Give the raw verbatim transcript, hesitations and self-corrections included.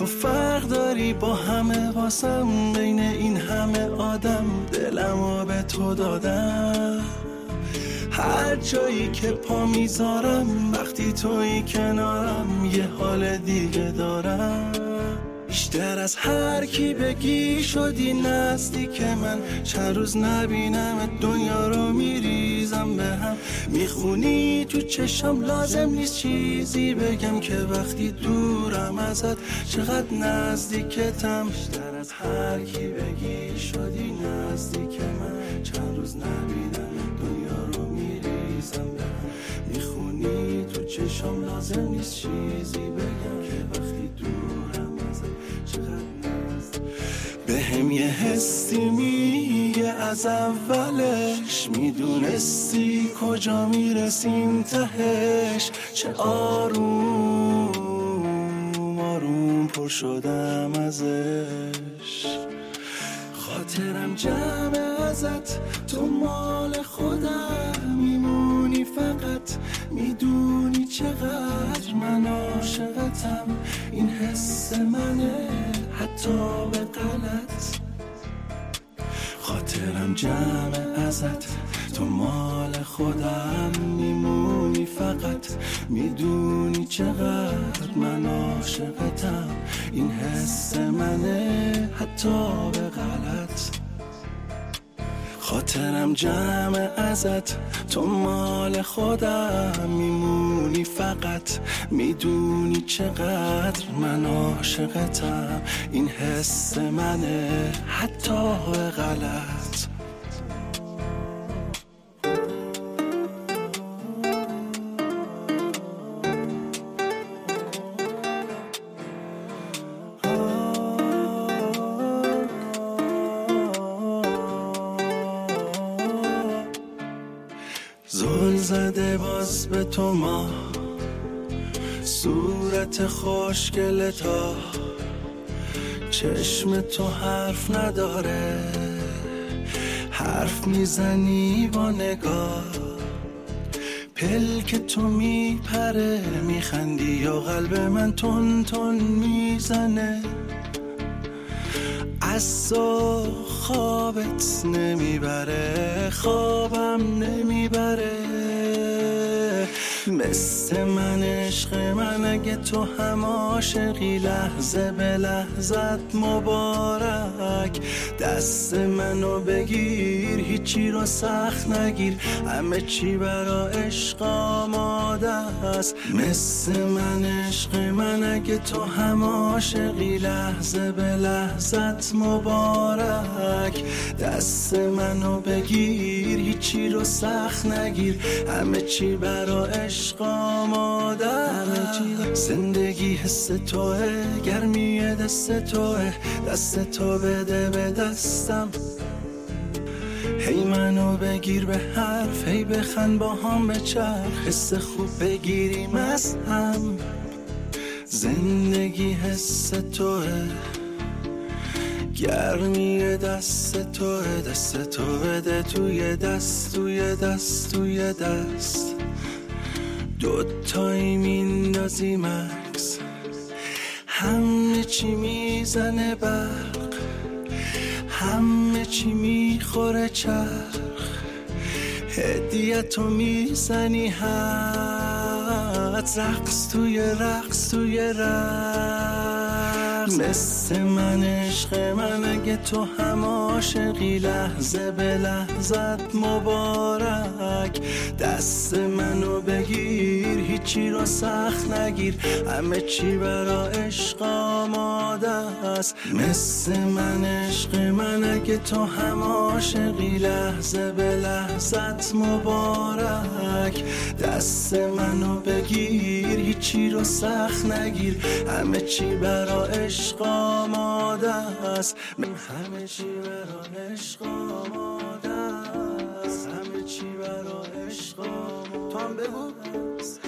تو فرق داری با همه واسم، بین این همه آدم دلمو به تو دادم. هر جایی که پا میذارم وقتی توی کنارم یه حال دیگه دارم. بیشتر از هر کی بگی شدی نزدیک من، چند روز نبینم دنیا رو میریزم به هم. میخونی تو چشم لازم نیست چیزی بگم که وقتی دورم ازت چقدر نزدیکتم. بیشتر از هر کی بگی شدی نزدیک من، چند روز نبینم دنیا رو میریزم به هم. میخونی تو چشم لازم نیست چیزی بگم که وقتی دورم به هم یه حسی میگه از اولش، میدونستی کجا میرسیم تهش. چه آروم آروم پر شدم ازش. خاطرم جمع ازت، تو مال خودم میمونی فقط. میدونی چقدر من عاشقتم، این حس منه حتی به غلط. خاطرم جمع ازت، تو مال خودم میمونی فقط. میدونی چقدر من عاشقتم، این حس منه حتی به غلط. خاطرم جمع ازت، تو مال خودم میمونی فقط. میدونی چقدر من عاشقتم، این حس منه حتی به غلط. زل زده باز به تو ما، صورت خوشگل تا چشم تو حرف نداره. حرف میزنی با نگاه، پلک تو میپره. میخندی و قلب من تون تون میزنه. از تو خوابت نمیبره، خوابم نمیبره. مثل من عشق من اگه تو هم عاشقی، لحظه به لحظت مبارک. دست منو بگیر، هیچی رو سخت نگیر، همه چی برا عشق آماده است. مثل من عشق من اگه تو هم عاشقی، لحظه به لحظت مبارک. دست منو بگیر، هیچی رو سخت نگیر، همه چی برا عشق آماده است. زندگی حس توه، گرمی دست توه. دست تو بده به دستم، هی منو بگیر به حرف، هی بخند با هم بچرخ. حس خوب بگیریم از هم. زندگی حس توه، گرمی دست توه. دست تو بده توی دست، توی دست، توی دست. دوتایی میندازی مکس، همه چی میزنه برق، همه چی میخوره چرخ. هدیتو میزنی حد، رقص توی رقص توی رقص. مثل من عشق من اگه تو هم عاشقی، لحظه به لحظت مبارک. دست منو بگیر، هیچی رو سخت نگیر، همه چی برا عشق آماده است. مثل من عشق من اگه تو هم عاشقی، لحظه به لحظت مبارک. دست منو بگیر، هیچی رو سخت نگیر، همه چی برا عشق آماده است. همه چی برا عشق آماده است، همه چی برا عشق آماده. تو هم بگو